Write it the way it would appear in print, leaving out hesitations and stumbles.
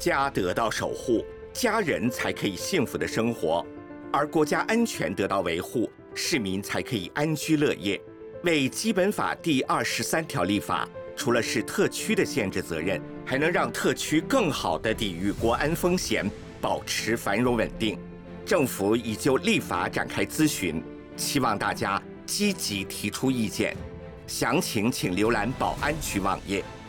家得到守护，家人才可以幸福的生活，而国家安全得到维护，市民才可以安居乐业。为基本法第23条立法，除了是特区的限制责任，还能让特区更好地抵御国安风险，保持繁荣稳定。政府已就立法展开咨询，期望大家积极提出意见。详情请浏览保安局网页。